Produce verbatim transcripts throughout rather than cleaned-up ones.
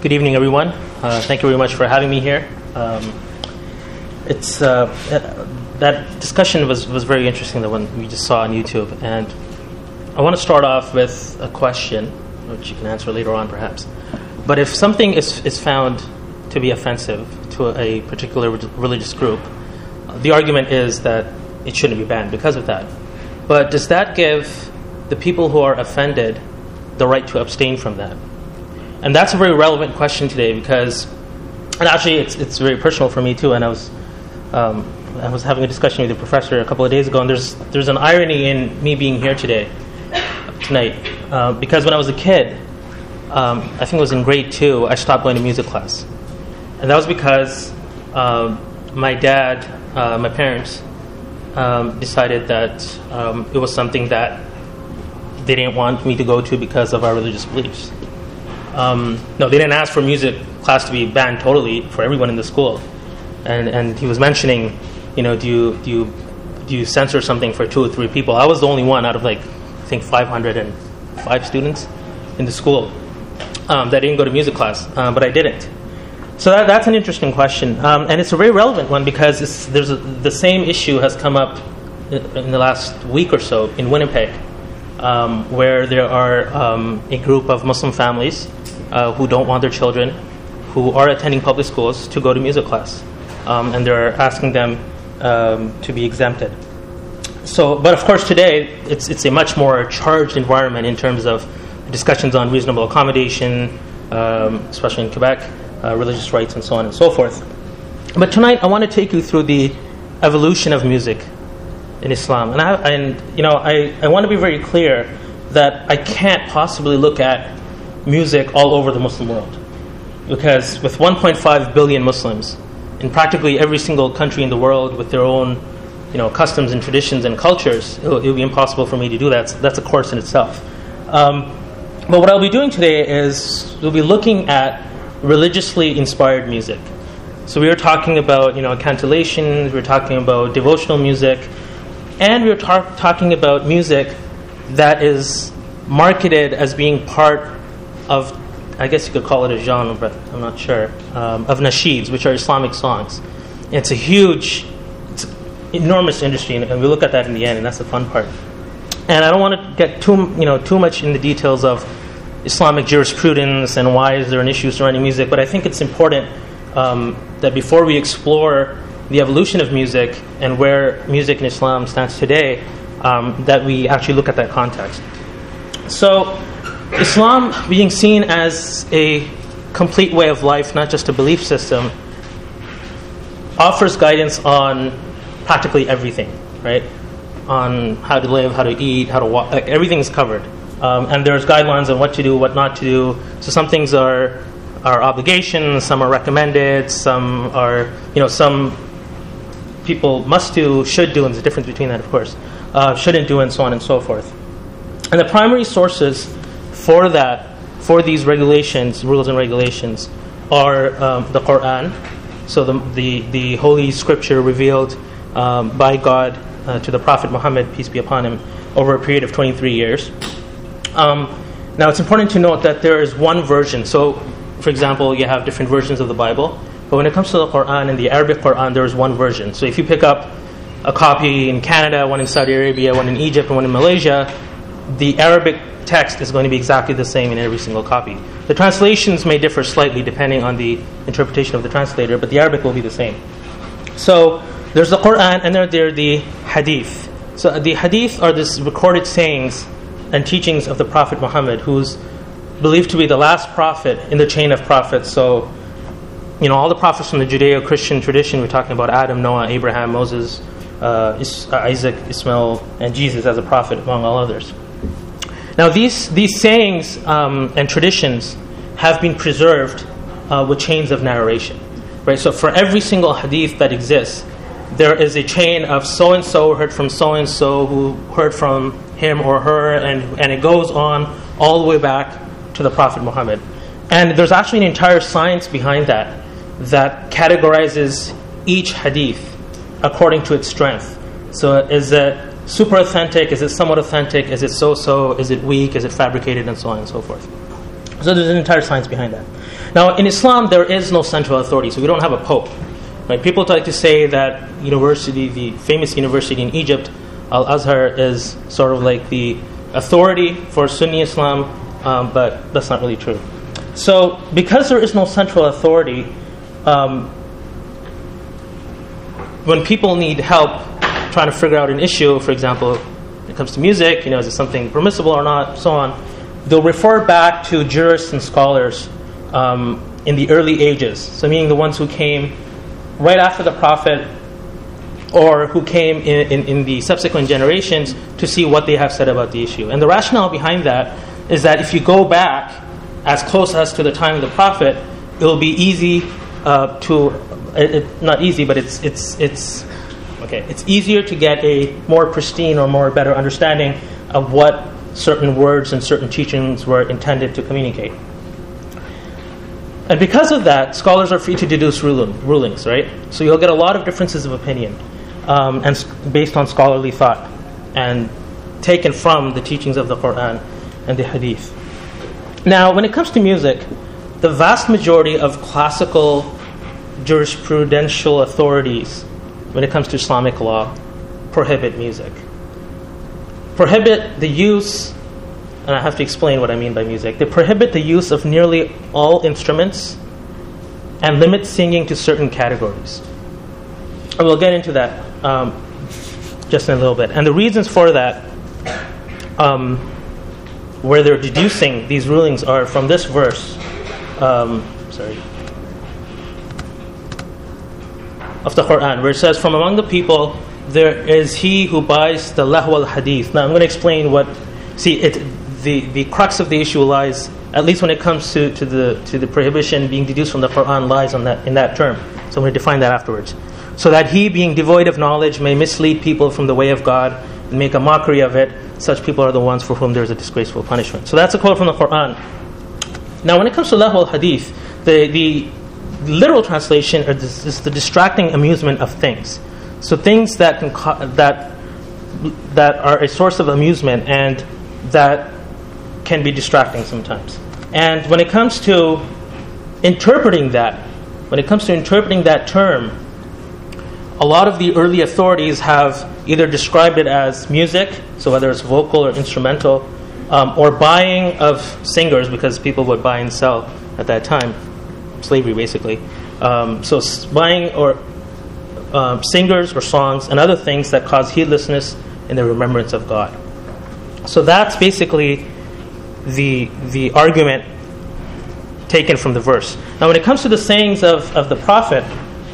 Good evening, everyone. Uh, thank you very much for having me here. Um, it's uh, that discussion was, was very interesting, the one we just saw on YouTube. And I want to start off with a question, which you can answer later on perhaps. But if something is, is found to be offensive to a particular religious group, the argument is that it shouldn't be banned because of that. But does that give the people who are offended the right to abstain from that? And that's a very relevant question today because, and actually it's it's very personal for me too. And I was um, I was having a discussion with the professor a couple of days ago, and there's there's an irony in me being here today, tonight, uh, because when I was a kid, um, I think it was in grade two, I stopped going to music class, and that was because um, my dad, uh, my parents, um, decided that um, it was something that they didn't want me to go to because of our religious beliefs. Um, no, they didn't ask for music class to be banned totally for everyone in the school, and and he was mentioning, you know, do you do you do you censor something for two or three people? I was the only one out of like I think five hundred five students in the school um, that didn't go to music class, um, but I didn't. So that, that's an interesting question, um, and it's a very relevant one because it's, there's a, the same issue has come up in the last week or so in Winnipeg, um, where there are um, a group of Muslim families uh, who don't want their children who are attending public schools to go to music class, um, and they're asking them um, to be exempted. So, but of course today it's it's a much more charged environment in terms of discussions on reasonable accommodation, um, especially in Quebec. Uh, religious rights and so on and so forth. But tonight I want to take you through the evolution of music in Islam. And, I, and you know, I, I want to be very clear that I can't possibly look at music all over the Muslim world. Because with one point five billion Muslims in practically every single country in the world with their own, you know, customs and traditions and cultures, it would be impossible for me to do that. So that's a course in itself. Um, but what I'll be doing today is we'll be looking at religiously inspired music. So we were talking about, you know, cantillations, we were talking about devotional music, and we were tar- talking about music that is marketed as being part of, I guess you could call it a genre, but I'm not sure, um, of nasheeds, which are Islamic songs. It's a huge, it's an enormous industry, and we look at that in the end, and that's the fun part. And I don't want to get too, you know, too much in the details of Islamic jurisprudence and why is there an issue surrounding music, but I think it's important um, that before we explore the evolution of music and where music in Islam stands today, um, that we actually look at that context. So, Islam being seen as a complete way of life, not just a belief system, offers guidance on practically everything, right? On how to live, how to eat, how to walk, like, everything is covered. Um, and there's guidelines on what to do, what not to do. So some things are are obligations, some are recommended, some are, you know, some people must do, should do, and there's a difference between that, of course. Uh, shouldn't do, and so on and so forth. And the primary sources for that, for these regulations, rules and regulations, are um, the Quran, so the the, the holy scripture revealed um, by God uh, to the Prophet Muhammad, peace be upon him, over a period of twenty-three years. Um, now, it's important to note that there is one version. So, for example, you have different versions of the Bible. But when it comes to the Quran, in the Arabic Quran, there is one version. So if you pick up a copy in Canada, one in Saudi Arabia, one in Egypt, and one in Malaysia, the Arabic text is going to be exactly the same in every single copy. The translations may differ slightly depending on the interpretation of the translator, but the Arabic will be the same. So there's the Quran, and there, there are the Hadith. So the Hadith are these recorded sayings and teachings of the Prophet Muhammad, who's believed to be the last prophet in the chain of prophets. So, you know, all the prophets from the Judeo-Christian tradition, we're talking about Adam, Noah, Abraham, Moses, uh, Is- uh, Isaac, Ismail, and Jesus as a prophet, among all others. Now, these these sayings um, and traditions have been preserved uh, with chains of narration, right? So, for every single hadith that exists, there is a chain of so-and-so heard from so-and-so who heard from him or her, and, and it goes on all the way back to the Prophet Muhammad. And there's actually an entire science behind that that categorizes each hadith according to its strength. So is it super authentic? Is it somewhat authentic? Is it so-so? Is it weak? Is it fabricated? And so on and so forth. So there's an entire science behind that. Now, in Islam, there is no central authority, so we don't have a pope. Right? People like to say that university, the famous university in Egypt, Al-Azhar, is sort of like the authority for Sunni Islam, um, but that's not really true. So, because there is no central authority, um, when people need help trying to figure out an issue, for example, when it comes to music, you know, is it something permissible or not, so on, they'll refer back to jurists and scholars um, in the early ages. So, meaning the ones who came right after the Prophet, or who came in, in, in the subsequent generations, to see what they have said about the issue. And the rationale behind that is that if you go back as close as to the time of the Prophet, it will be easy uh, to, it, it, not easy, but it's it's it's okay. It's easier to get a more pristine or more better understanding of what certain words and certain teachings were intended to communicate. And because of that, scholars are free to deduce ruling, rulings, right? So you'll get a lot of differences of opinion, um, and based on scholarly thought, and taken from the teachings of the Quran and the Hadith. Now, when it comes to music, the vast majority of classical jurisprudential authorities, when it comes to Islamic law, prohibit music. Prohibit the use, and I have to explain what I mean by music. They prohibit the use of nearly all instruments and limit singing to certain categories. And we'll get into that um, just in a little bit. And the reasons for that, um, where they're deducing these rulings, are from this verse, um, sorry, of the Quran, where it says, "From among the people there is he who buys the lahu al-hadith." Now I'm going to explain what, see, it, the, the crux of the issue lies, at least when it comes to, to the to the prohibition being deduced from the Quran, lies on that in that term. So I'm going to define that afterwards. "So that he, being devoid of knowledge, may mislead people from the way of God and make a mockery of it, such people are the ones for whom there is a disgraceful punishment." So that's a quote from the Quran. Now when it comes to lahu al-hadith, the, the literal translation is, is the distracting amusement of things. So things that can co- that that are a source of amusement and that can be distracting sometimes. And when it comes to interpreting that, when it comes to interpreting that term, a lot of the early authorities have either described it as music, so whether it's vocal or instrumental, um, or buying of singers, because people would buy and sell at that time, slavery basically. Um, so buying or um, singers or songs and other things that cause heedlessness in the remembrance of God. So that's basically the the argument taken from the verse. Now when it comes to the sayings of, of the Prophet,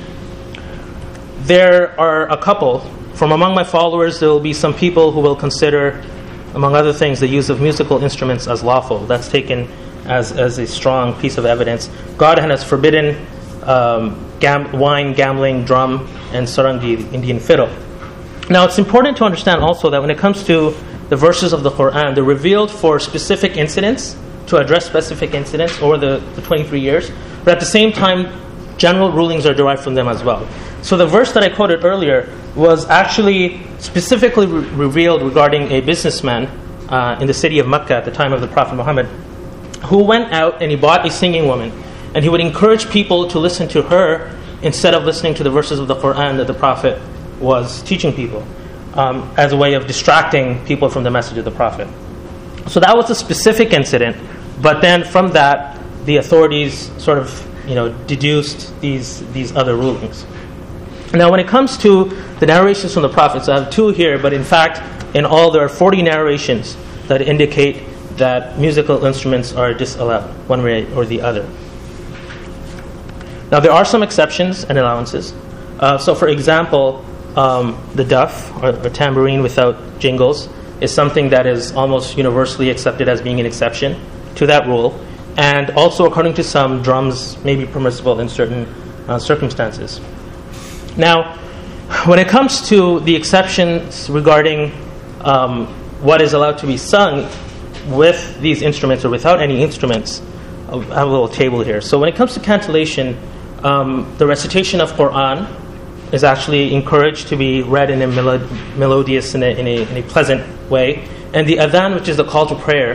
there are a couple. From among my followers there will be some people who will consider, among other things, the use of musical instruments as lawful. That's taken as, as a strong piece of evidence. God has forbidden um, gam- wine, gambling, drum, and sarangi, the Indian fiddle. Now it's important to understand also that when it comes to the verses of the Quran, they're revealed for specific incidents, to address specific incidents over the, the twenty-three years, but at the same time, general rulings are derived from them as well. So the verse that I quoted earlier was actually specifically re- revealed regarding a businessman uh, in the city of Mecca at the time of the Prophet Muhammad, who went out and he bought a singing woman, and he would encourage people to listen to her instead of listening to the verses of the Quran that the Prophet was teaching people, um, as a way of distracting people from the message of the Prophet. So that was a specific incident, but then from that, the authorities sort of, you know, deduced these these other rulings. Now, when it comes to the narrations from the prophets, I have two here, but in fact, in all, there are forty narrations that indicate that musical instruments are disallowed, one way or the other. Now, there are some exceptions and allowances. Uh, so, for example, um, the duff, or, or tambourine without jingles, is something that is almost universally accepted as being an exception to that rule. And also, according to some, drums may be permissible in certain uh, circumstances. Now, when it comes to the exceptions regarding um, what is allowed to be sung with these instruments or without any instruments, I have a little table here. So when it comes to cantillation, um, the recitation of Quran is actually encouraged to be read in a melod- melodious, in a, in, a, in a pleasant way. And the adhan, which is the call to prayer,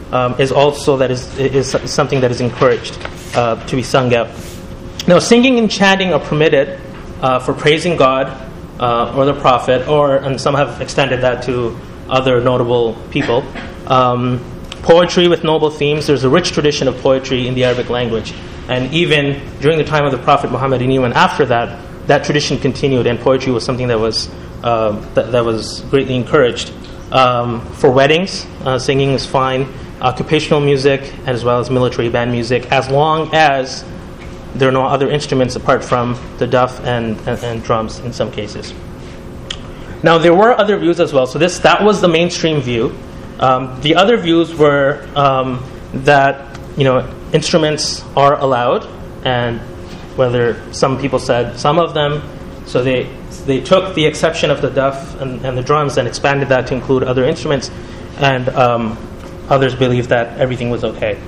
um, is also that is is something that is encouraged uh, to be sung out. Now, singing and chanting are permitted uh, for praising God uh, or the Prophet, or and some have extended that to other notable people. Um, poetry with noble themes. There's a rich tradition of poetry in the Arabic language, and even during the time of the Prophet Muhammad and even after that, that tradition continued, and poetry was something that was uh, that, that was greatly encouraged. Um, for weddings, uh, singing is fine. Occupational music, as well as military band music, as long as there are no other instruments apart from the duff and, and, and drums in some cases. Now, there were other views as well. So this that was the mainstream view. Um, the other views were um, that you know instruments are allowed, and whether some people said some of them, so they they took the exception of the duff and, and the drums and expanded that to include other instruments, and um, others believed that everything was okay.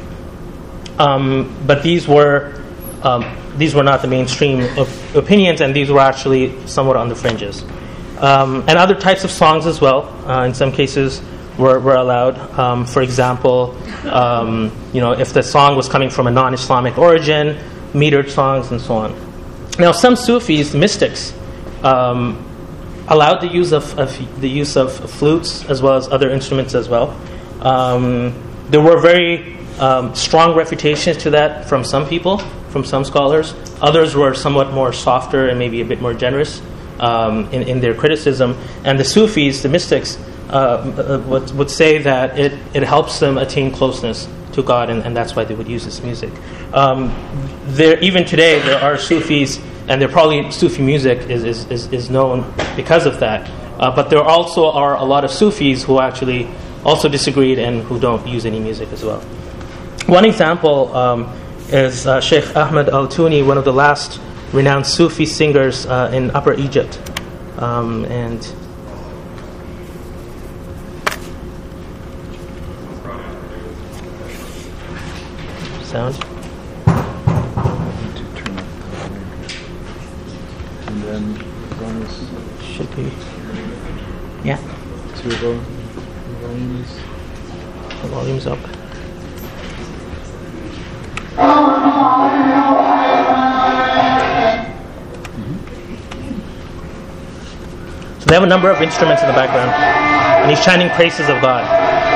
Um, but these were um, these were not the mainstream op- opinions, and these were actually somewhat on the fringes. Um, and other types of songs as well, uh, in some cases, were, were allowed. Um, for example, um, you know, if the song was coming from a non-Islamic origin, metered songs, and so on. Now, some Sufis, mystics, um, allowed the use of, of the use of flutes as well as other instruments as well. Um, there were very um, strong refutations to that from some people, from some scholars. Others were somewhat more softer and maybe a bit more generous um, in, in their criticism. And the Sufis, the mystics, uh, would, would say that it, it helps them attain closeness to God, and, and that's why they would use this music. Um, there, even today, there are Sufis, and there probably Sufi music is, is, is, is known because of that. Uh, but there also are a lot of Sufis who actually also disagreed and who don't use any music as well. One example um, is uh, Sheikh Ahmed Al-Tuni, one of the last renowned Sufi singers uh, in Upper Egypt. Um, and sound. And then one is should be yeah. Two volumes. The volume's up. So they have a number of instruments in the background, and he's chanting praises of God.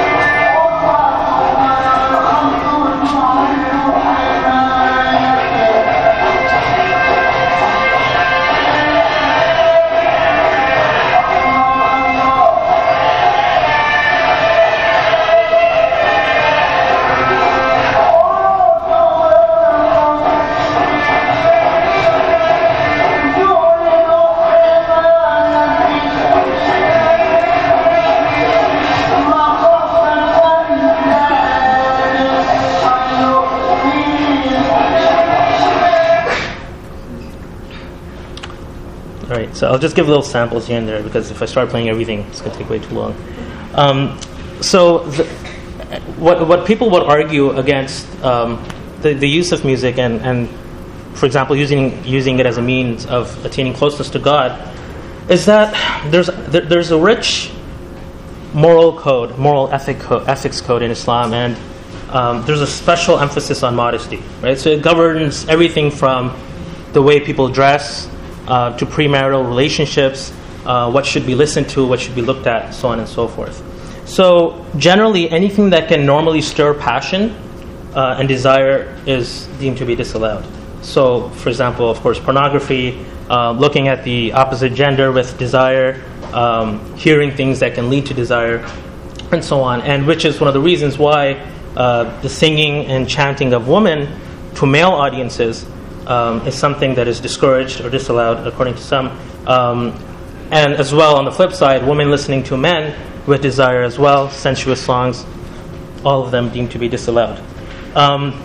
So I'll just give little samples here and there, because if I start playing everything, it's going to take way too long. Um, so the, what what people would argue against um, the, the use of music and, and, for example, using using it as a means of attaining closeness to God, is that there's there, there's a rich moral code, moral ethic co- ethics code in Islam, and um, there's a special emphasis on modesty, right? So it governs everything from the way people dress, Uh, to premarital relationships, uh, what should be listened to, what should be looked at, so on and so forth. So generally, anything that can normally stir passion uh, and desire is deemed to be disallowed. So, for example, of course, pornography, uh, looking at the opposite gender with desire, um, hearing things that can lead to desire, and so on, and which is one of the reasons why uh, the singing and chanting of women to male audiences Um, is something that is discouraged or disallowed, according to some. Um, and as well, on the flip side, women listening to men with desire as well, sensuous songs, all of them deemed to be disallowed. Um,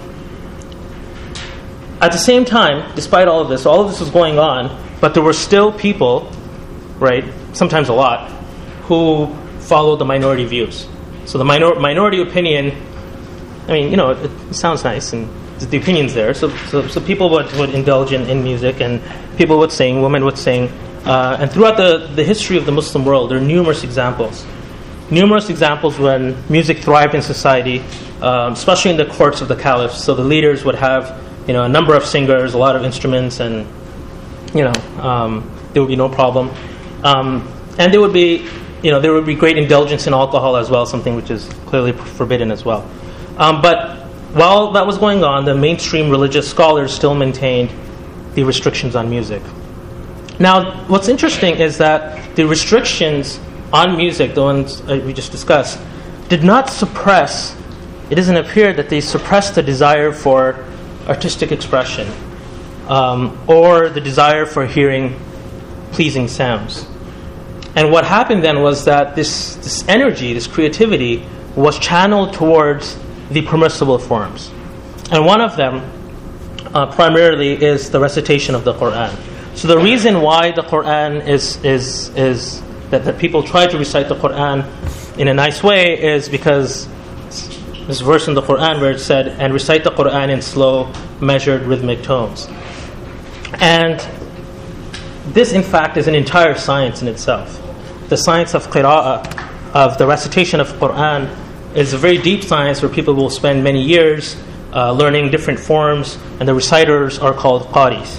at the same time, despite all of this, all of this was going on, but there were still people, right, sometimes a lot, who followed the minority views. So the minor- minority opinion, I mean, you know, it, it sounds nice, and the opinions there. So, so, so people would, would indulge in, in music, and people would sing, women would sing. Uh, and throughout the, the history of the Muslim world, there are numerous examples numerous examples when music thrived in society, um, especially in the courts of the caliphs. So the leaders would have, you know, a number of singers, a lot of instruments, and, you know, um, there would be no problem. Um, and there would be, you know, there would be great indulgence in alcohol as well, something which is clearly forbidden as well. Um, but while that was going on, the mainstream religious scholars still maintained the restrictions on music. Now, what's interesting is that the restrictions on music, the ones we just discussed, did not suppress, it doesn't appear that they suppressed the desire for artistic expression um, or the desire for hearing pleasing sounds. And what happened then was that this, this energy, this creativity, was channeled towards the permissible forms. And one of them, uh, primarily, is the recitation of the Quran. So the reason why the Quran is is is that, that people try to recite the Quran in a nice way is because this verse in the Quran where it said, and recite the Quran in slow, measured, rhythmic tones. And this, in fact, is an entire science in itself. The science of qira'ah, of the recitation of Quran, is a very deep science where people will spend many years uh, learning different forms, and the reciters are called qadis.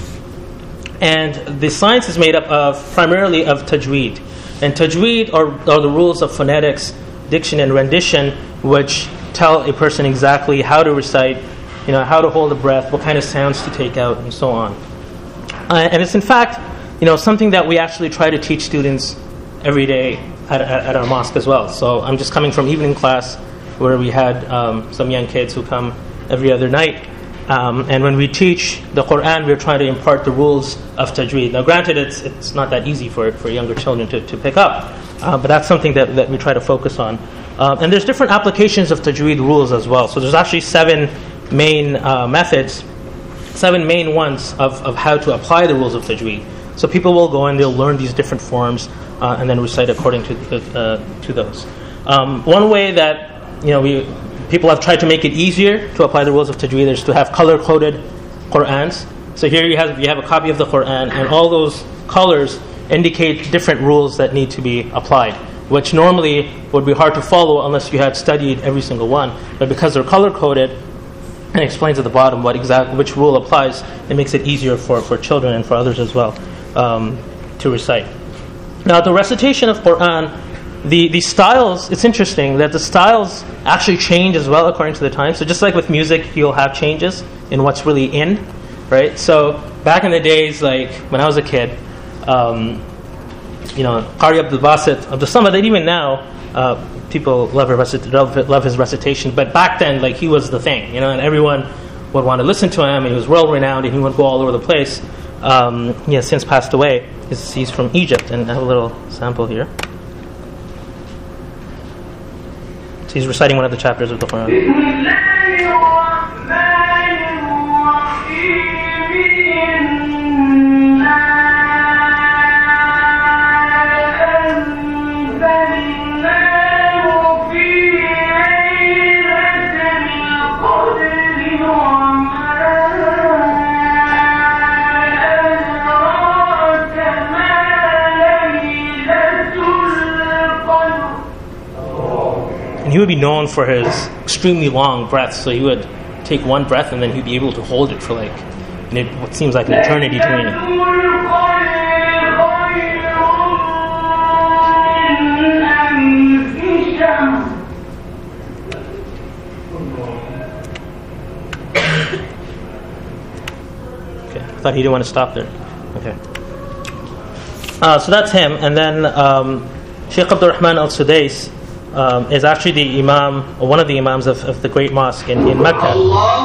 And the science is made up of primarily of tajweed. And tajweed are, are the rules of phonetics, diction, and rendition, which tell a person exactly how to recite, you know, how to hold a breath, what kind of sounds to take out, and so on. Uh, and it's in fact, you know, something that we actually try to teach students every day at, at, at our mosque as well. So I'm just coming from evening class where we had um, some young kids who come every other night. Um, and when we teach the Quran, we're trying to impart the rules of tajweed. Now granted, it's it's not that easy for, for younger children to, to pick up, uh, but that's something that, that we try to focus on. Um, and there's different applications of tajweed rules as well. So there's actually seven main uh, methods, seven main ones of, of how to apply the rules of tajweed. So people will go and they'll learn these different forms uh, and then recite according to the, uh, to those. Um, one way that you know we people have tried to make it easier to apply the rules of tajweed is to have color-coded Qur'ans. So here you have you have a copy of the Qur'an, and all those colors indicate different rules that need to be applied, which normally would be hard to follow unless you had studied every single one. But because they're color-coded, and it explains at the bottom what exact which rule applies, it makes it easier for, for children and for others as well um, to recite. Now, the recitation of Quran, the, the styles, it's interesting that the styles actually change as well according to the time. So just like with music, you'll have changes in what's really in, right? So back in the days, like when I was a kid, um, you know, Qari Abdul Basit, Abdul Samad, and even now, uh, people love, recit- love his recitation, but back then, like, he was the thing, you know, and everyone would want to listen to him. He was world-renowned, and he would go all over the place. Um, he has since passed away. He's, he's from Egypt, and I have a little sample here. So he's reciting one of the chapters of the Quran. He would be known for his extremely long breaths. So he would take one breath and then he'd be able to hold it for like what seems like an eternity to me. Okay, I thought he didn't want to stop there. Okay. Uh, so that's him. And then um, Sheikh Abdul Rahman Al-Sudais Um, is actually the imam, or one of the imams of, of the great mosque in, in Mecca.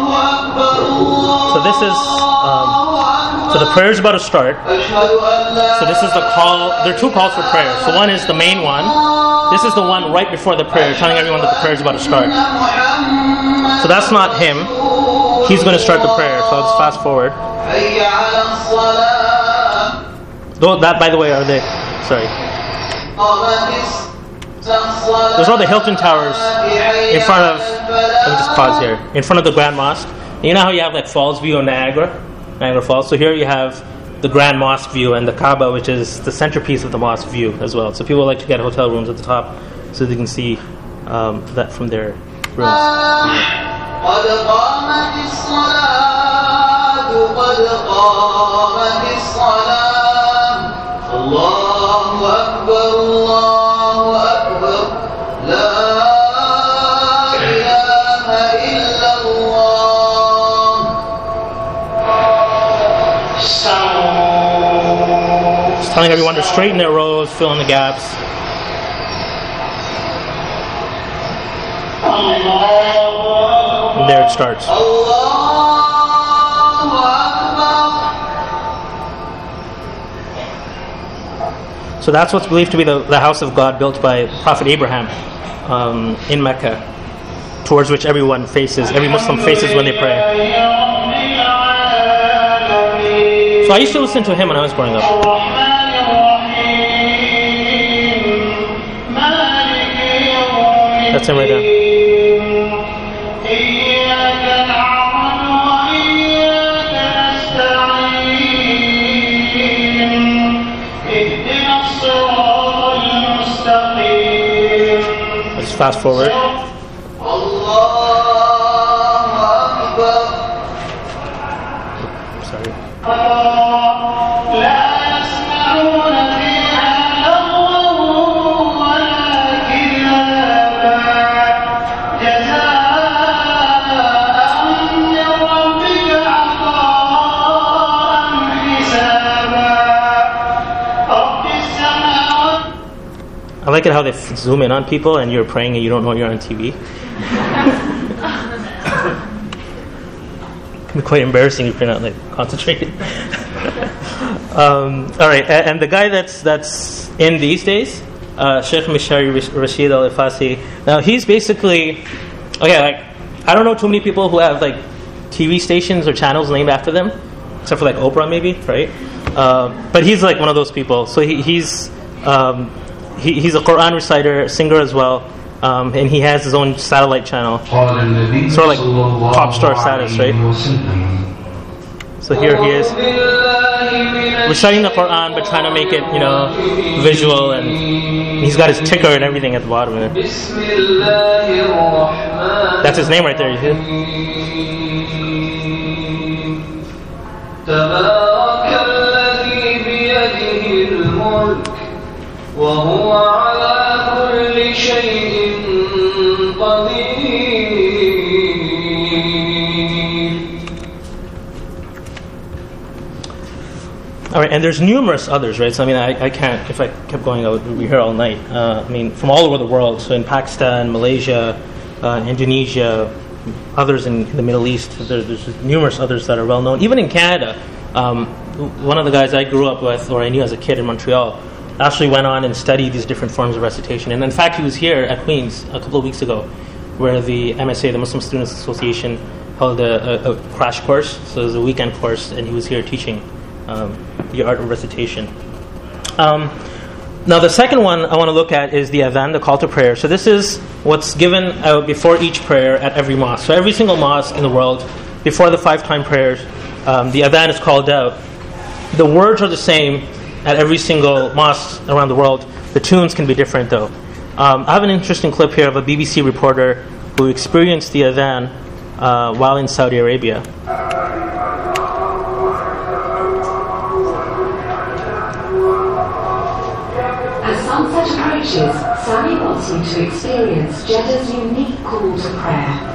So this is, um, so the prayer is about to start. So this is the call, there are two calls for prayer. So one is the main one. This is the one right before the prayer, telling everyone that the prayer is about to start. So that's not him. He's going to start the prayer, so let's fast forward. Though that, by the way, are they, sorry. There's all the Hilton Towers in front of, let me just pause here, in front of the Grand Mosque. And you know how you have like Falls view of Niagara, Niagara Falls? So here you have the Grand Mosque view and the Kaaba, which is the centerpiece of the mosque view as well. So people like to get hotel rooms at the top so they can see um, that from their rooms. قد قامت الصلاة قد قامت الصلاة الله أكبر الله أكبر لا إله إلا الله. Just telling everyone to straighten their rows, fill in the gaps. And there it starts. So that's what's believed to be the, the house of God built by Prophet Abraham um, in Mecca, towards which everyone faces, every Muslim faces when they pray. So I used to listen to him when I was growing up. That's him right there. Let's fast forward. Sorry. I like it how they f- zoom in on people and you're praying and you don't know you're on T V. It can be quite embarrassing if you're not like concentrating. um, all right, and, and the guy that's that's in these days, uh, Sheikh Mishari Rashid Al Ifasi. Now he's basically okay. Like I don't know too many people who have like T V stations or channels named after them, except for like Oprah maybe, right? Uh, but he's like one of those people. So he, he's. Um, He, he's a Quran reciter, singer as well, um, and he has his own satellite channel. Sort of like pop star status, right? So here he is, reciting the Quran, but trying to make it, you know, visual, and he's got his ticker and everything at the bottom of it. That's his name right there, you see? وهو على كل شيء قدير. All right, and there's numerous others, right? So I mean, I, I can't, if I kept going, I would be here all night. Uh, I mean, from all over the world. So in Pakistan, Malaysia, uh, Indonesia, others in the Middle East. There, there's numerous others that are well known. Even in Canada, um, one of the guys I grew up with, or I knew as a kid in Montreal, actually went on and studied these different forms of recitation. And in fact, he was here at Queen's a couple of weeks ago, where the M S A, the Muslim Students Association, held a, a, a crash course. So it was a weekend course, and he was here teaching um, the art of recitation. Um, now, the second one I want to look at is the adhan, the call to prayer. So this is what's given uh, before each prayer at every mosque. So every single mosque in the world, before the five-time prayers, um, the adhan is called out. The words are the same at every single mosque around the world. The tunes can be different though. Um, I have an interesting clip here of a B B C reporter who experienced the adhan uh, while in Saudi Arabia. As sunset approaches, Sami wants you to experience Jeddah's unique call to prayer.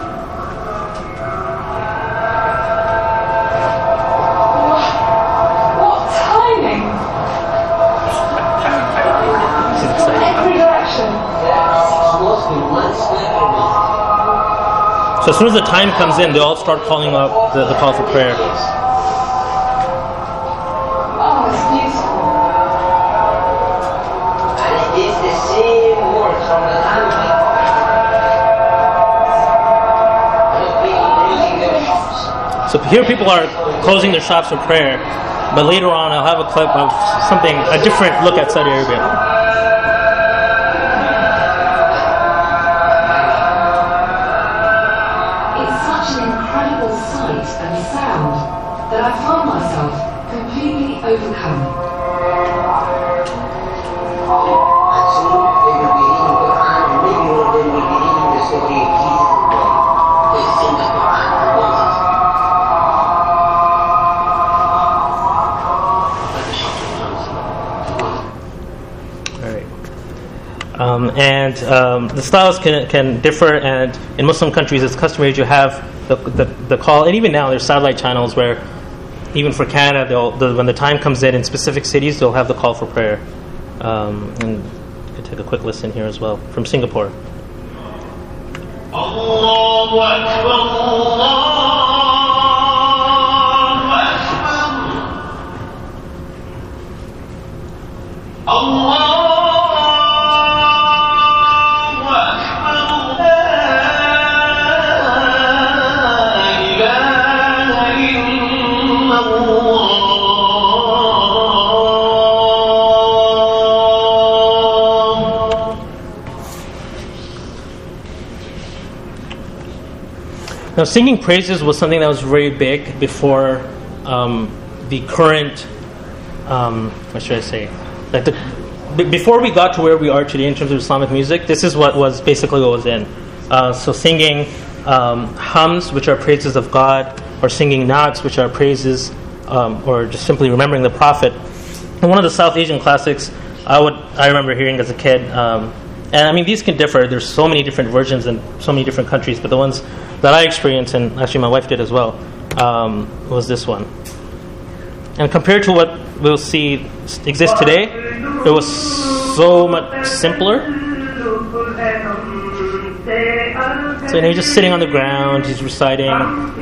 So as soon as the time comes in, they all start calling out the, the call for prayer. Oh, it's beautiful. And it is the same words from the time So here people are closing their shops for prayer, but later on I'll have a clip of something, a different look at Saudi Arabia. That I find myself completely overcome. Um, and um, the styles can can differ, and in Muslim countries it's customary to have the, the, the call, and even now there's satellite channels where, even for Canada, they'll, the, when the time comes in in specific cities, they'll have the call for prayer. Um, and you can take a quick listen here as well, from Singapore. Allahu Akbar, Allahu Akbar, Allah. Now, singing praises was something that was very big before um, the current, um, what should I say, like the, b- before we got to where we are today in terms of Islamic music. This is what was basically what was in. Uh, so singing um, hums, which are praises of God, or singing naats, which are praises, um, or just simply remembering the Prophet. And one of the South Asian classics I would I remember hearing as a kid. Um, And I mean, these can differ. There's so many different versions in so many different countries, but the ones that I experienced, and actually my wife did as well, um, was this one. And compared to what we'll see exist today, it was so much simpler. So, you know, he's just sitting on the ground, he's reciting.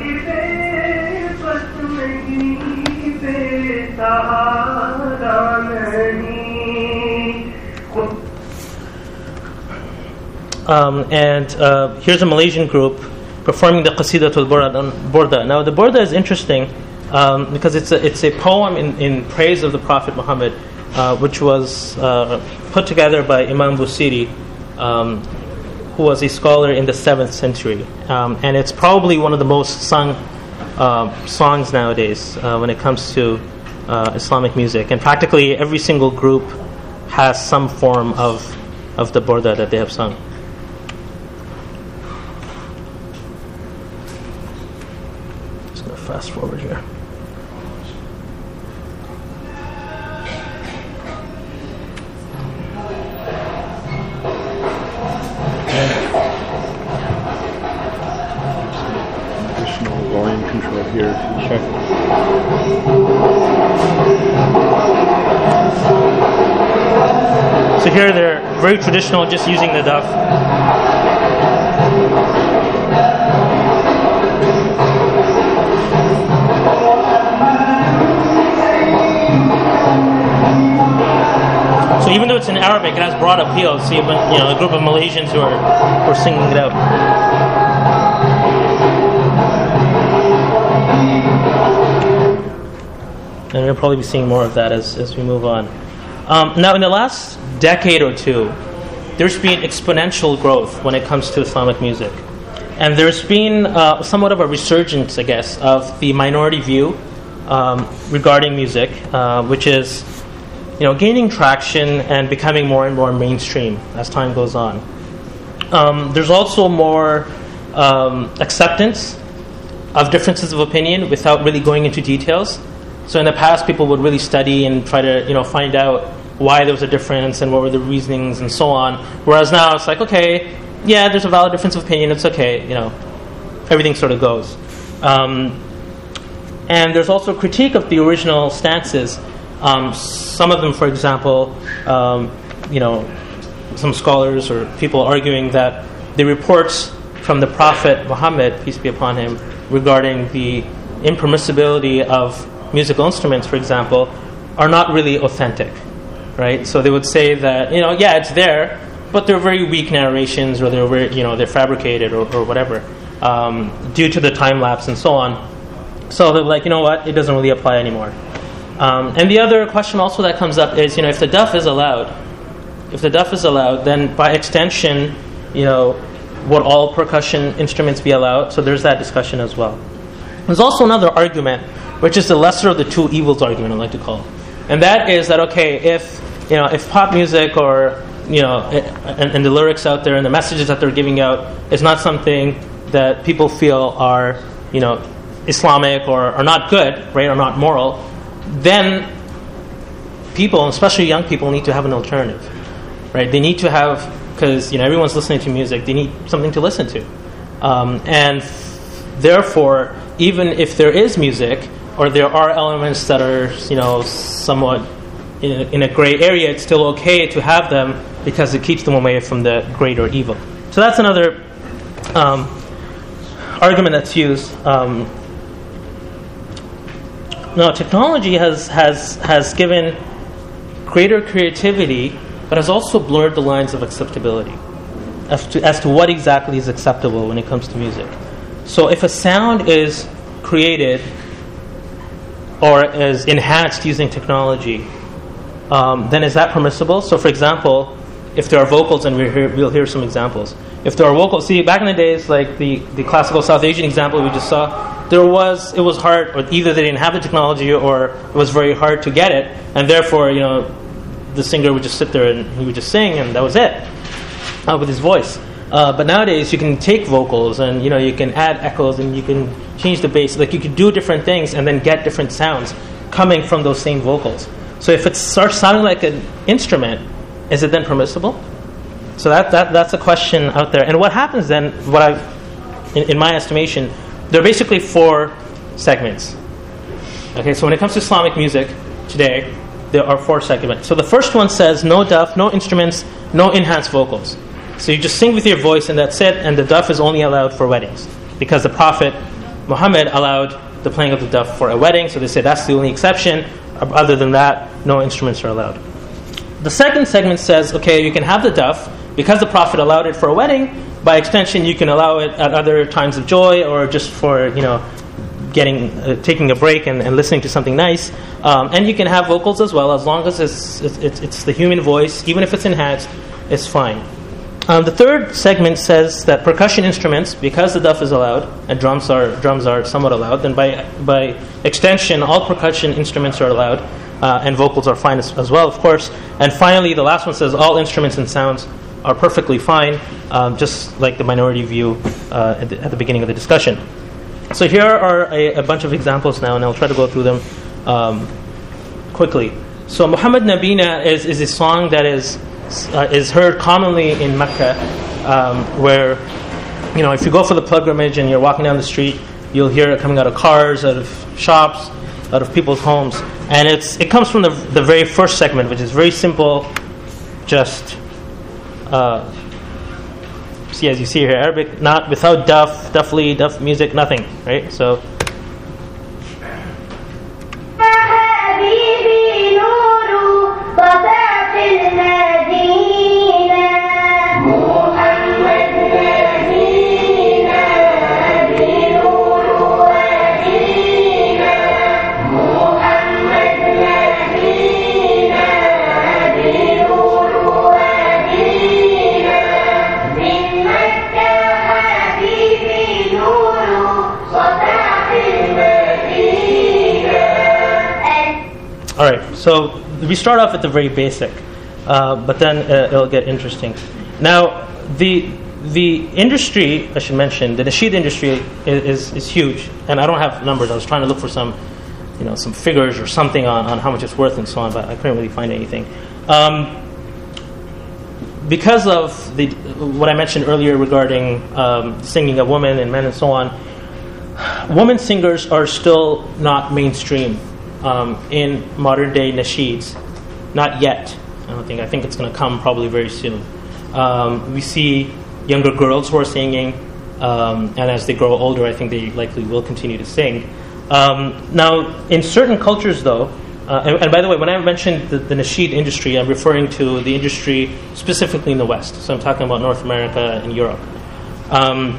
Um, and uh, here's a Malaysian group performing the Qasidatul Burda. Now, the Burda is interesting um, because it's a, it's a poem in, in praise of the Prophet Muhammad, uh, which was uh, put together by Imam Busiri, um, who was a scholar in the seventh century. Um, and it's probably one of the most sung uh, songs nowadays uh, when it comes to uh, Islamic music. And practically every single group has some form of, of the Burda that they have sung. Fast forward here. Additional volume control here. Sure. So here they're very traditional, just using the duff. So even though it's in Arabic, it has broad appeal. See, you know, a group of Malaysians who are who are singing it out. And we'll probably be seeing more of that as, as we move on. Um, now, in the last decade or two, there's been exponential growth when it comes to Islamic music. And there's been uh, somewhat of a resurgence, I guess, of the minority view um, regarding music, uh, which is, you know, gaining traction and becoming more and more mainstream as time goes on. Um, there's also more um, acceptance of differences of opinion without really going into details. So in the past, people would really study and try to, you know, find out why there was a difference and what were the reasonings and so on. Whereas now it's like, okay, yeah, there's a valid difference of opinion. It's okay, you know, everything sort of goes. Um, and there's also critique of the original stances. Um, some of them, for example, um, you know, some scholars or people arguing that the reports from the Prophet Muhammad, peace be upon him, regarding the impermissibility of musical instruments, for example, are not really authentic, right? So they would say that, you know, yeah, it's there, but they're very weak narrations, or they're very, you know, they're fabricated or, or whatever, um, due to the time lapse and so on. So they're like, you know what, it doesn't really apply anymore. Um, and the other question also that comes up is, you know, if the duff is allowed, if the duff is allowed, then by extension, you know, would all percussion instruments be allowed? So there's that discussion as well. There's also another argument, which is the lesser of the two evils argument, I like to call, and that is that, okay, if, you know, if pop music or, you know, and, and the lyrics out there and the messages that they're giving out is not something that people feel are, you know, Islamic or are not good, right, or not moral, then people, especially young people, need to have an alternative. right? They need to have, because you know everyone's listening to music, they need something to listen to, um, and therefore, even if there is music or there are elements that are you know somewhat in a, in a gray area, it's still okay to have them because it keeps them away from the great or evil. So that's another um, argument that's used. Um, now, technology has has has given greater creativity, but has also blurred the lines of acceptability as to as to what exactly is acceptable when it comes to music. So, if a sound is created or is enhanced using technology, um, then is that permissible? So, for example, if there are vocals, and we'll hear, we'll hear some examples. If there are vocals, see, back in the days, like the, the classical South Asian example we just saw, there was it was hard, or either they didn't have the technology, or it was very hard to get it, and therefore, you know, the singer would just sit there and he would just sing, and that was it uh, with his voice. Uh, but nowadays, you can take vocals, and you know, you can add echoes, and you can change the bass. Like you could do different things, and then get different sounds coming from those same vocals. So if it starts sounding like an instrument, is it then permissible? So that, that that's a question out there. And what happens then, what I, in, in my estimation, there are basically four segments. Okay, so when it comes to Islamic music today, there are four segments. So the first one says no duff, no instruments, no enhanced vocals. So you just sing with your voice and that's it, and the duff is only allowed for weddings. Because the Prophet Muhammad allowed the playing of the duff for a wedding, so they say that's the only exception. Other than that, no instruments are allowed. The second segment says, okay, you can have the duff, because the Prophet allowed it for a wedding, by extension you can allow it at other times of joy, or just for, you know, getting, uh, taking a break and, and listening to something nice. Um, and you can have vocals as well, as long as it's, it's, it's the human voice, even if it's enhanced, it's fine. Um, the third segment says that percussion instruments, because the duff is allowed, and drums are drums are somewhat allowed, then by by extension, all percussion instruments are allowed, uh, and vocals are fine as, as well, of course. And finally, the last one says all instruments and sounds are perfectly fine, um, just like the minority view uh, at, the, at the beginning of the discussion. So here are a, a bunch of examples now, and I'll try to go through them um, quickly. So Muhammad Nabina is, is a song that is uh, is heard commonly in Mecca, um, where, you know, if you go for the pilgrimage and you're walking down the street, you'll hear it coming out of cars, out of shops, out of people's homes. And it's it comes from the the very first segment, which is very simple, just... Uh, see, as you see here, Arabic, not without duff, duffly, duff music, nothing, right? So, all right, so we start off at the very basic, uh, but then uh, it'll get interesting. Now, the the industry, I should mention, the nasheed industry is, is is huge, and I don't have numbers. I was trying to look for some, you know, some figures or something on, on how much it's worth and so on, but I couldn't really find anything. Um, because of the what I mentioned earlier regarding um, singing of women and men and so on, women singers are still not mainstream. Um, in modern day nasheeds, not yet. I don't think. I think it's going to come probably very soon. Um, we see younger girls who are singing, um, and as they grow older, I think they likely will continue to sing. Um, now, in certain cultures, though, uh, and, and by the way, when I mentioned the, the nasheed industry, I'm referring to the industry specifically in the West. So I'm talking about North America and Europe. Um,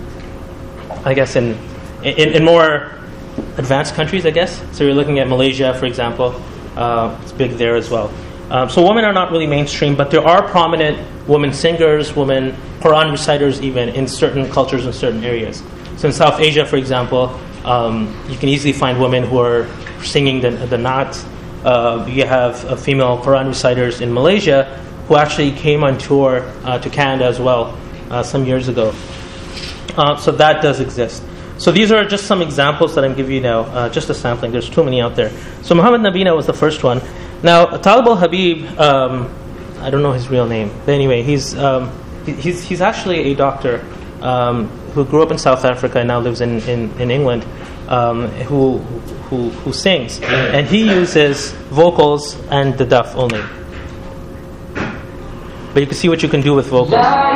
I guess in in, in more advanced countries, I guess. So you're looking at Malaysia, for example. Uh, it's big there as well. Um, so women are not really mainstream, but there are prominent women singers, women Quran reciters even in certain cultures and certain areas. So in South Asia, for example, um, you can easily find women who are singing the, the Naat. Uh, you have uh, female Quran reciters in Malaysia who actually came on tour uh, to Canada as well uh, some years ago. Uh, so that does exist. So these are just some examples that I'm giving you now, uh, just a sampling. There's too many out there. So Muhammad Nabina was the first one. Now, Talib al-Habib um, I don't know his real name, but anyway, he's um, he, he's he's actually a doctor um, who grew up in South Africa and now lives in in, in England, um, who who who sings, and he uses vocals and the duff only. But you can see what you can do with vocals.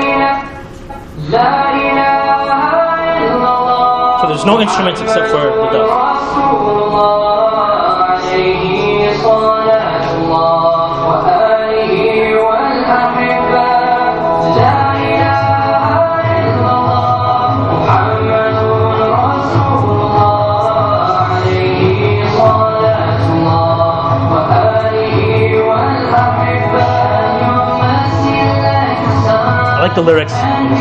So there's no instruments except for the duff. I like the lyrics.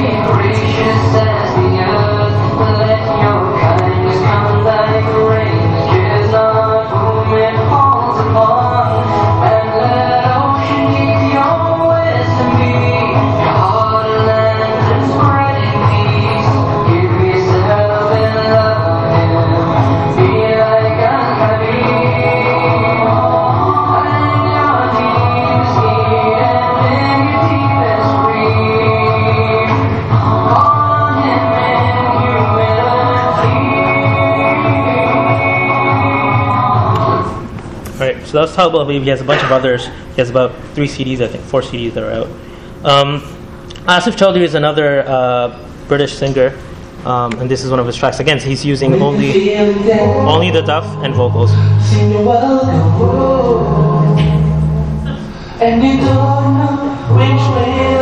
So that was Talib al-Habib. He has a bunch of others. He has about three C Ds, I think, four C Ds that are out. Um, Asif Chowdhury is another uh, British singer, um, and this is one of his tracks. Again, he's using only only the duff and vocals. And you don't know which way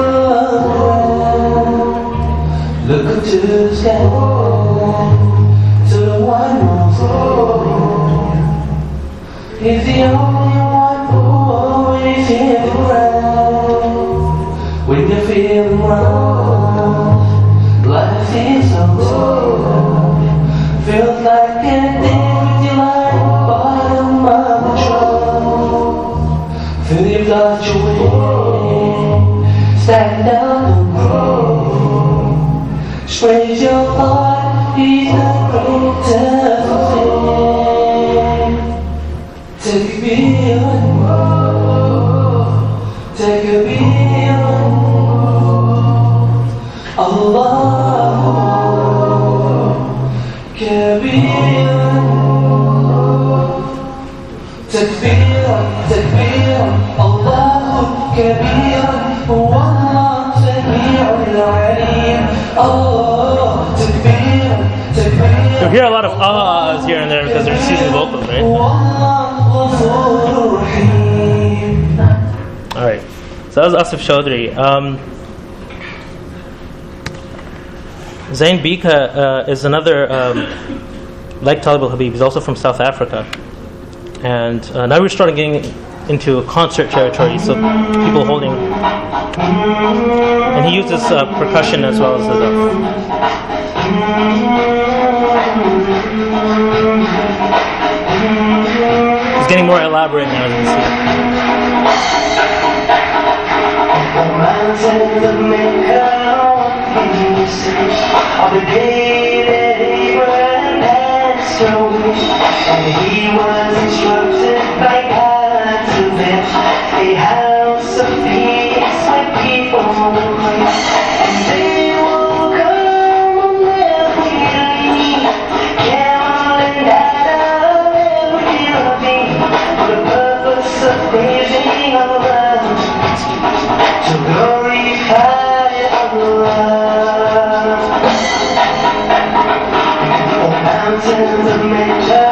to look up to the sky, to the one who's he's the only one who always hears the ground. When you're feeling rough, life is so tough. Feels like a day with your life bottom of the truck. Feel you've got your way, stand down and grow. Sprays your heart, he's the greatest thing. Take a beat, take a beat, Allah, Kabir, Takbir, Takbir, Allah, Kabir, Wallah, Sami'ul Alim, Allah, Takbir, Takbir. You'll hear a lot of ahs here and there because they're just using vocals, right? Alright, so that was Asif Chowdhury. Um, Zain Bika uh, is another, um, like Talib al-Habib, he's also from South Africa. And uh, now we're starting getting into concert territory, so people holding. And he uses uh, percussion as well as the duff. It's getting more elaborate now, as you can see. And he was instructed by God to live a house of peace with people live. And they will come on every carol and out of every building for the purpose of praising Allah, to glorify Allah. Oh, mountains of Mecca,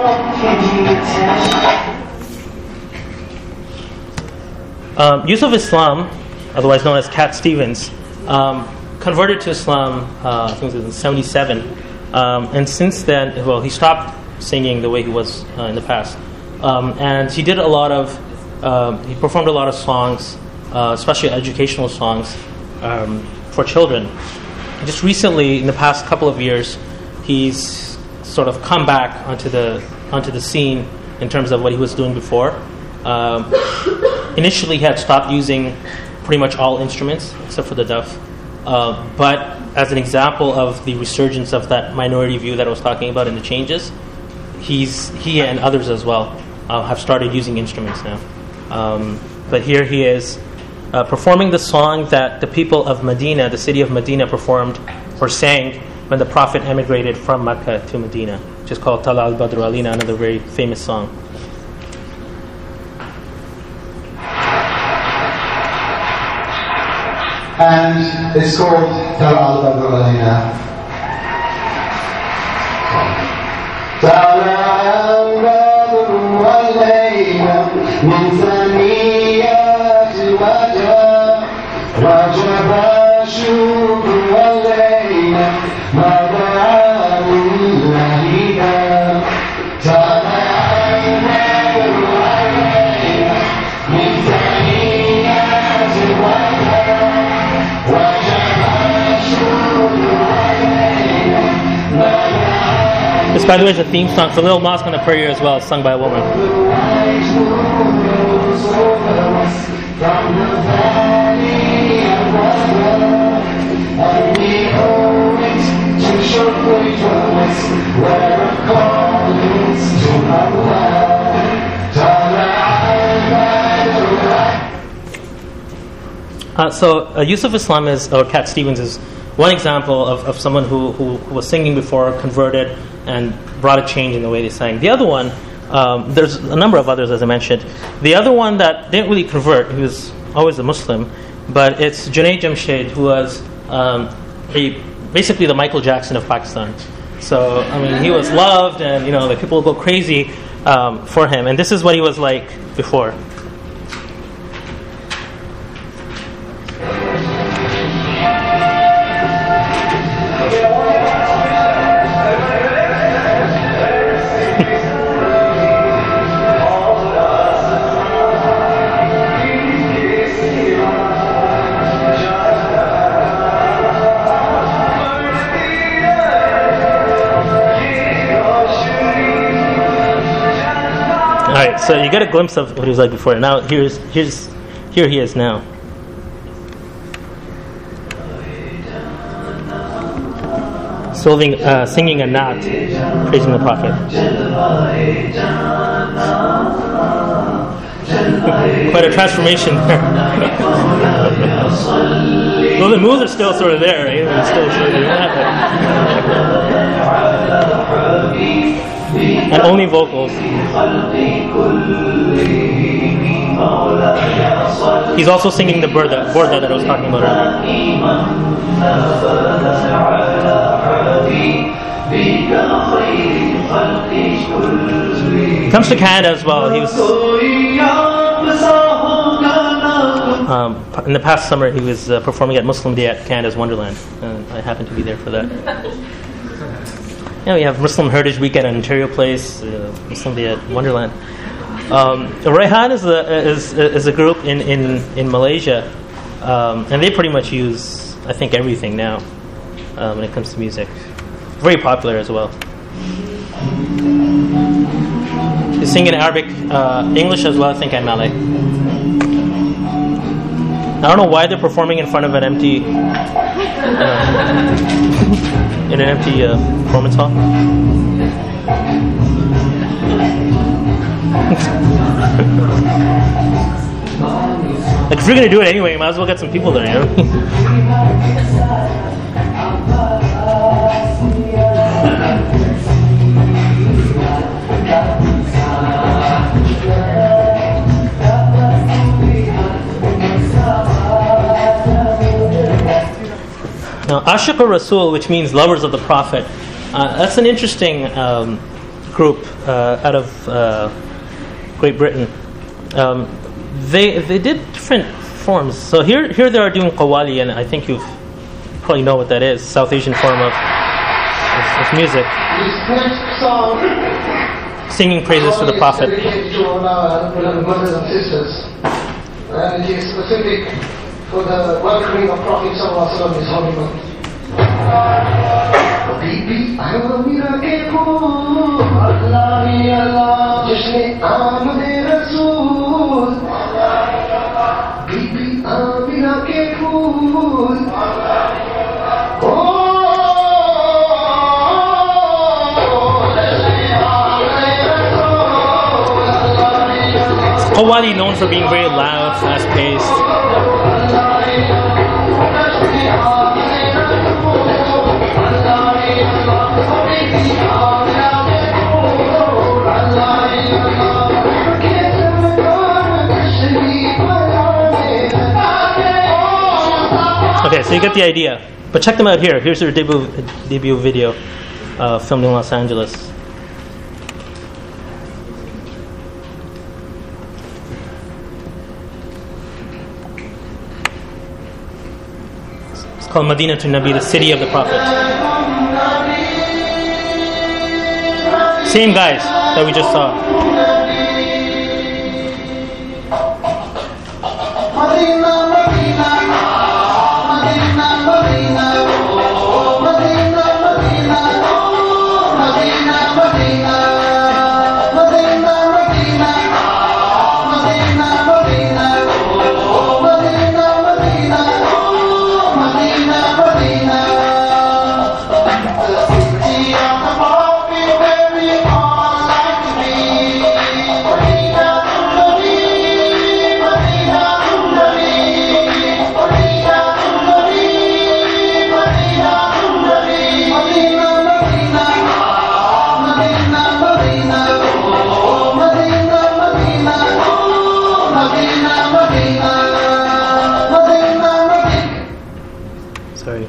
Um, Yusuf Islam, otherwise known as Cat Stevens, um, converted to Islam, uh, I think it was in seventy-seven, um, and since then, well, he stopped singing the way he was uh, in the past, um, and he did a lot of, uh, he performed a lot of songs, uh, especially educational songs um, for children. And just recently, in the past couple of years, he's sort of come back onto the onto the scene in terms of what he was doing before. Um, initially, he had stopped using pretty much all instruments except for the duff. Uh, but as an example of the resurgence of that minority view that I was talking about in the changes, he's he and others as well uh, have started using instruments now. Um, but here he is uh, performing the song that the people of Medina, the city of Medina, performed or sang when the Prophet emigrated from Mecca to Medina, which is called Tala al-Badru Alina, another very famous song. And it's called Tala al-Badru Alina. Tala al-Badru Alina min thaniyati wajah wajah shukru alina ma da'a lillahi Tala al-Badru Alina min thaniyati wajah wajah shukru alina ma da'a. This, by the way, is a theme song for Little Mosque on the Prayer as well, sung by a woman. Uh, so uh, Yusuf Islam is, or Cat Stevens is one example of, of someone who, who, who was singing before, converted, and brought a change in the way they sang. The other one, um, there's a number of others, as I mentioned. The other one that didn't really convert, he was always a Muslim, but it's Junaid Jamshed, who was um, he, basically the Michael Jackson of Pakistan. So, I mean, he was loved, and, you know, the people would go crazy um, for him. And this is what he was like before. Alright, so you get a glimpse of what he was like before. Now here's here's here he is now. Solving, uh, singing a naat, praising the Prophet. Quite a transformation there. Well, the moves are still sort of there, right? It's still sort of doing that, but and only vocals. He's also singing the burda, burda that I was talking about earlier. Comes to Canada as well. He was um, in the past summer. He was uh, performing at Muslim Day at Canada's Wonderland, and I happened to be there for that. Yeah, we have Muslim Heritage Weekend at Ontario Place, uh, Muslim Day at Wonderland. Um, Rayhan is a is is a group in in in Malaysia, um, and they pretty much use, I think, everything now um, when it comes to music. Very popular as well. They sing in Arabic, uh, English as well, I think, and Malay. I don't know why they're performing in front of an empty, uh, in an empty uh, performance hall. Like, if you're gonna do it anyway, you might as well get some people there, you know. Now, Ashiq al-Rasul, which means lovers of the Prophet, uh, that's an interesting um, group uh, out of uh, Great Britain. Um, they they did different forms. So here here they are doing qawwali, and I think you probably know what that is. South Asian form of, of, of music. This next song, singing praises to the Prophet. To our brothers and sisters, and it is specific for the welcoming of Prophet Sallallahu Alaihi Wasallam, his holy month. Bibi Amira ke phool, Allah hi Allah, jishne aamade Rasool. Bibi Amira ke phool, oh. Qawwali known for being very loud, fast-paced. Okay, so you get the idea. But check them out here. Here's their debut debut video, uh, filmed in Los Angeles. It's called Madinah to Nabi, the city of the Prophet. Same guys that we just saw. Sorry.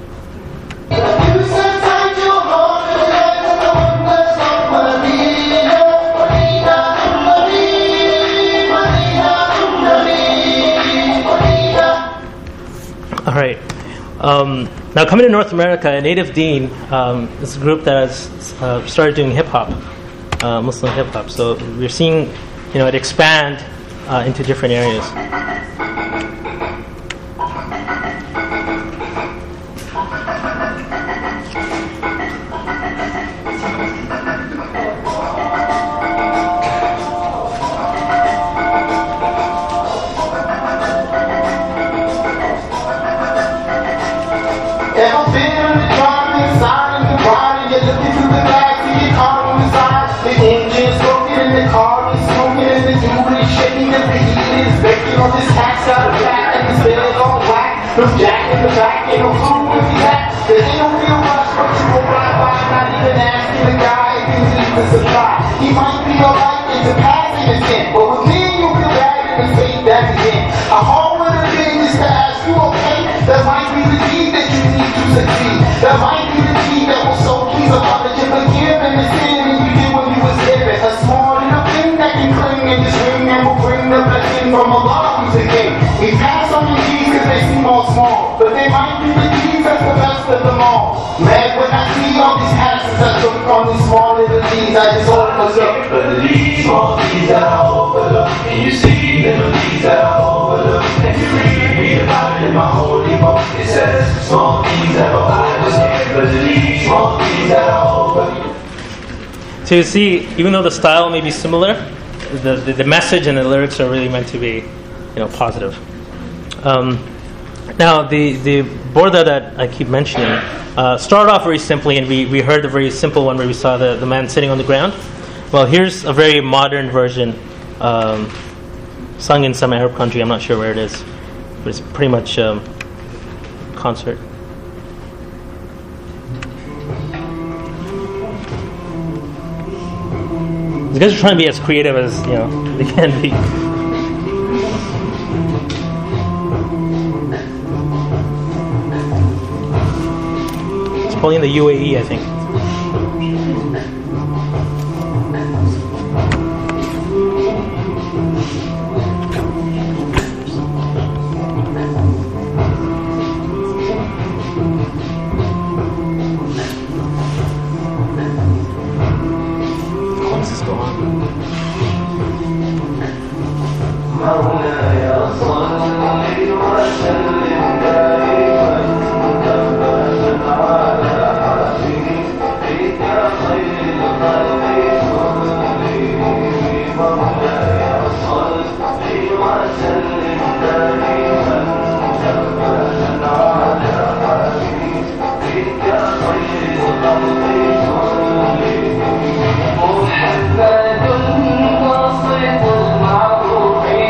All right. Um, now, coming to North America, Native Deen um, is a group that has uh, started doing hip hop, uh, Muslim hip hop. So we're seeing, you know, it expand uh, into different areas. No jack in the back, ain't no food with the hat. There ain't no real rush, but you go right by, not even asking the guy if he needs the supply. He might be alright in the past in a sense, but with me you feel bad in the state that he's in. A hard winner thing is to ask you okay. That might be the deed that you need to succeed. That might be the deed that will show please a lot that you forgive and the sin that you did when you was living. A small little thing that can cling and just ring and will bring the blessing from Allah who's a king. We pass on the deeds because they seem all small, but they might be the deeds that's the best of them all. Man, when I see all these passes I took from these small little deeds, I just open up. But the these small deeds that I overlook, and you see little deeds that I overlook, and you read, read about it in my holy book. It says small deeds that I overlook, but the these small deeds that I overlook. So you see, even though the style may be similar, the, the, the message and the lyrics are really meant to be, you know, positive. Um, now, the, the Burda that I keep mentioning uh, started off very simply, and we, we heard the very simple one where we saw the, the man sitting on the ground. Well, here's a very modern version, um, sung in some Arab country. I'm not sure where it is, but it's pretty much um, concert. These guys are trying to be as creative as, you know, they can be. It's probably in the U A E, I think. How long does this go on? محمد بسيط المعروف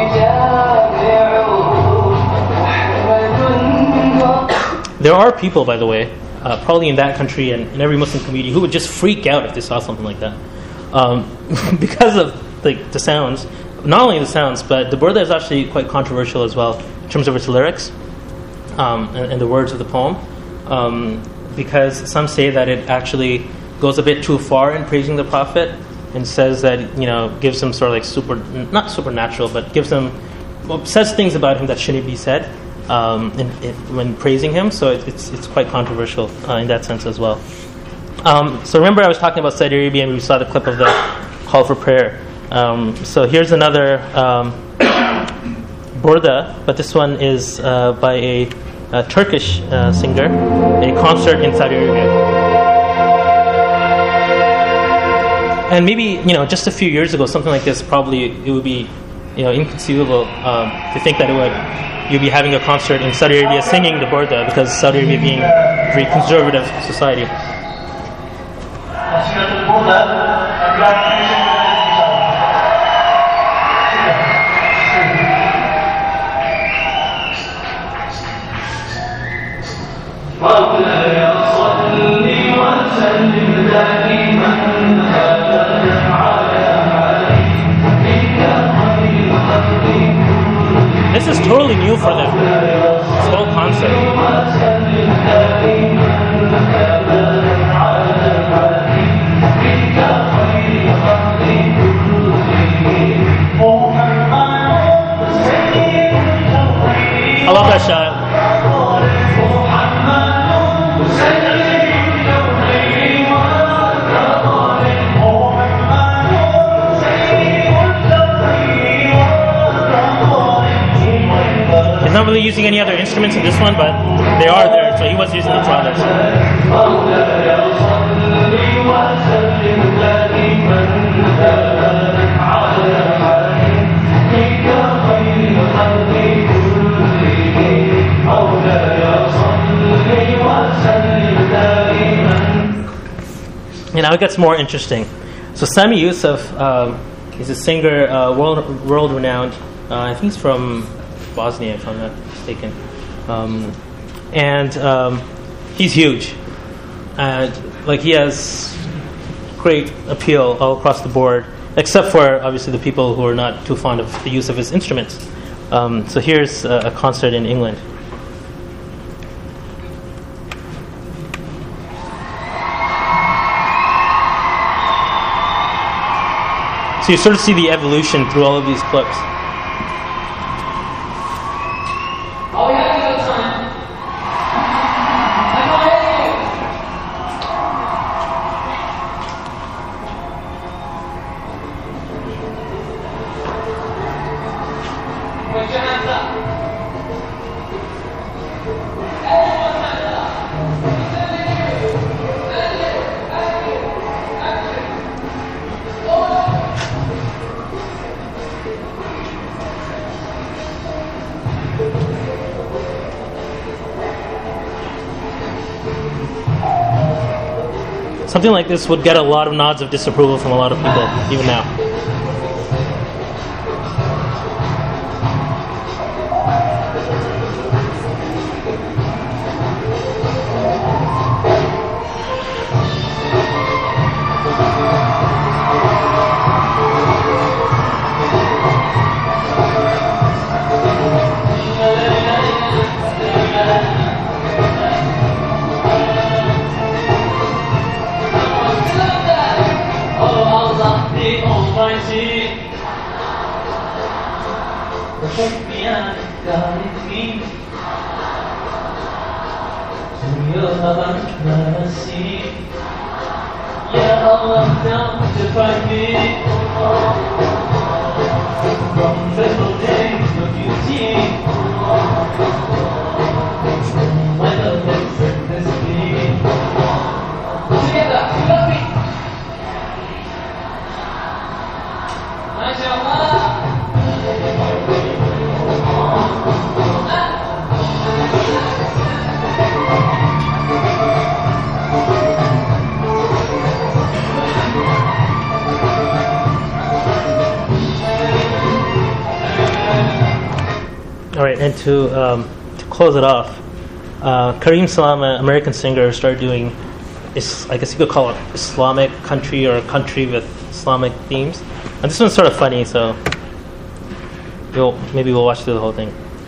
there are people, by the way, uh, probably in that country and in every Muslim community, who would just freak out if they saw something like that, um, because of like the sounds. Not only the sounds, but the burda is actually quite controversial as well in terms of its lyrics um, and, and the words of the poem, um, because some say that it actually goes a bit too far in praising the Prophet and says that, you know, gives him sort of like super, not supernatural, but gives him, well, says things about him that shouldn't be said um, in, in, when praising him. So it, it's it's quite controversial uh, in that sense as well. Um, so remember I was talking about Saudi Arabia and we saw the clip of the call for prayer. Um, so here's another um, burda, but this one is uh, by a, a Turkish uh, singer, a concert in Saudi Arabia. And maybe, you know, just a few years ago, something like this, probably it would be, you know, inconceivable um, to think that it would, you'd be having a concert in Saudi Arabia singing the burda, because Saudi Arabia being a very conservative society. This is totally new for them, this whole concept. I love that shot. He's not really using any other instruments in this one, but they are there, so he was using the trumpets. And now it gets more interesting. So Sami Yusuf um, is a singer, uh, world world renowned. Uh, I think he's from Bosnia, if I'm not mistaken. Um, and um, he's huge. And like he has great appeal all across the board, except for obviously the people who are not too fond of the use of his instruments. Um, so here's a, a concert in England. So you sort of see the evolution through all of these clips. Oh, we have a good time. I'm not hitting you. Put your hands up. Everyone's hands up. Something like this would get a lot of nods of disapproval from a lot of people, even now. And to um, to close it off, uh, Kareem Salam, an American singer, started doing, is, I guess you could call it Islamic country or country with Islamic themes. And this one's sort of funny, so we'll, maybe we'll watch through the whole thing.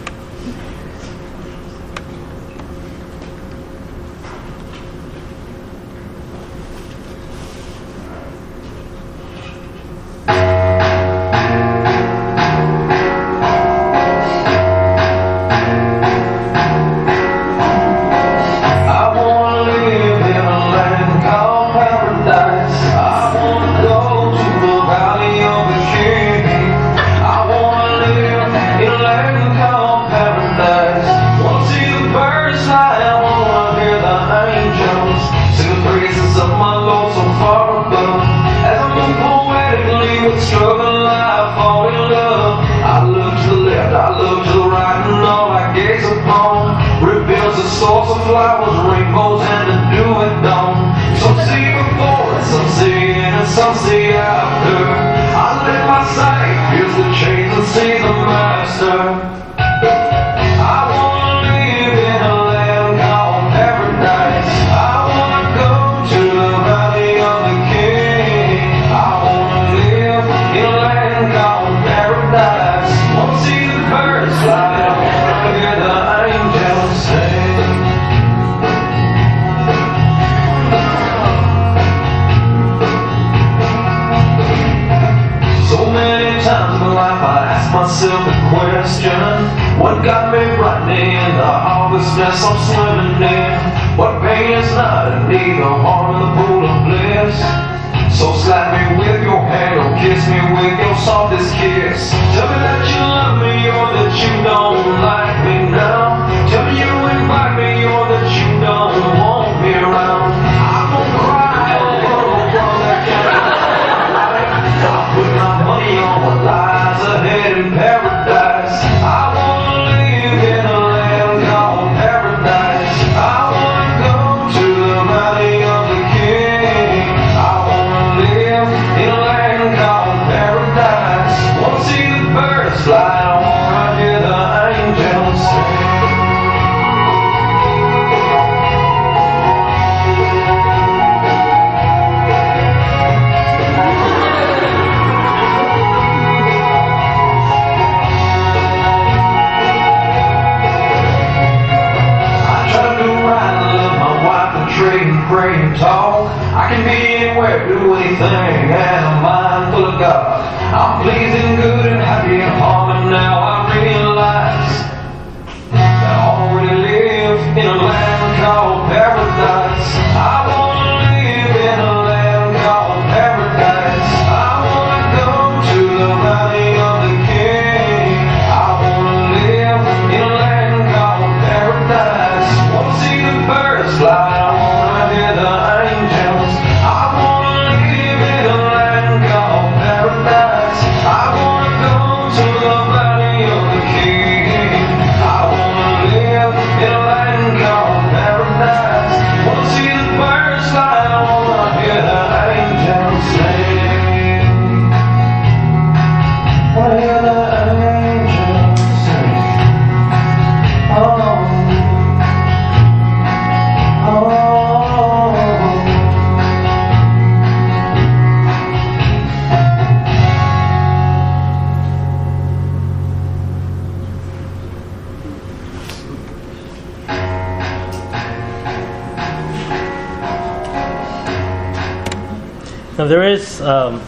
Now there is um,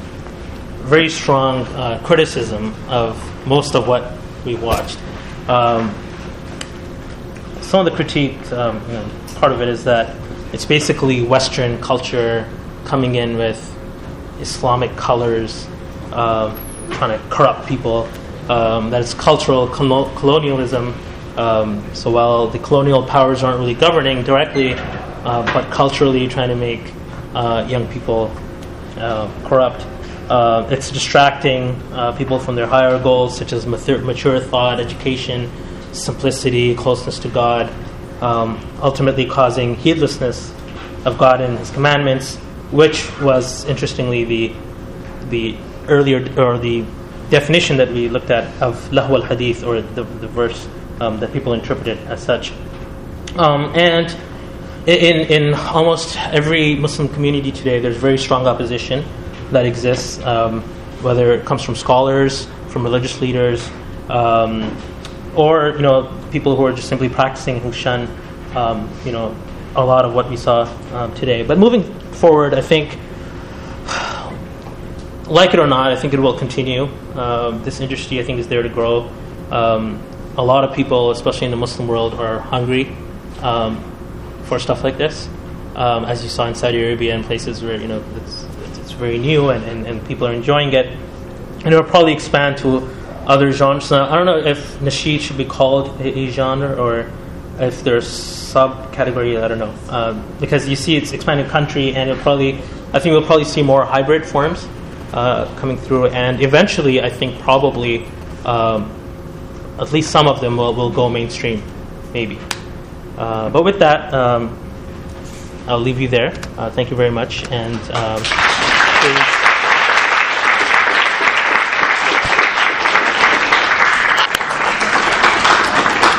very strong uh, criticism of most of what we watched. Um, some of the critique, um, you know, part of it is that it's basically Western culture coming in with Islamic colors, uh, trying to corrupt people. Um, that it's cultural colo- colonialism. Um, so while the colonial powers aren't really governing directly, uh, but culturally trying to make uh, young people uh, corrupt, uh, it's distracting uh, people from their higher goals, such as mature, mature thought, education, simplicity, closeness to God, um, ultimately causing heedlessness of God and His commandments, which was, interestingly, the the earlier or the definition that we looked at of lahu al-hadith, or the, the verse um, that people interpreted as such. Um, and in, in almost every Muslim community today, there's very strong opposition that exists, um, whether it comes from scholars, from religious leaders, um, or you know people who are just simply practicing who shun um, you know a lot of what we saw um, today. But moving forward, I think, like it or not, I think it will continue. Um, this industry, I think, is there to grow. Um, a lot of people, especially in the Muslim world, are hungry um, for stuff like this, um, as you saw in Saudi Arabia and places where you know it's, it's very new and, and, and people are enjoying it. And it will probably expand to other genres. Now, I don't know if nasheed should be called a, a genre or if there's subcategory. I don't know, um, because you see it's expanding country, and it'll probably, I think we'll probably see more hybrid forms uh, coming through, and eventually, I think probably um, at least some of them will, will go mainstream, maybe. Uh, but with that, um, I'll leave you there. Uh, thank you very much, and. Um,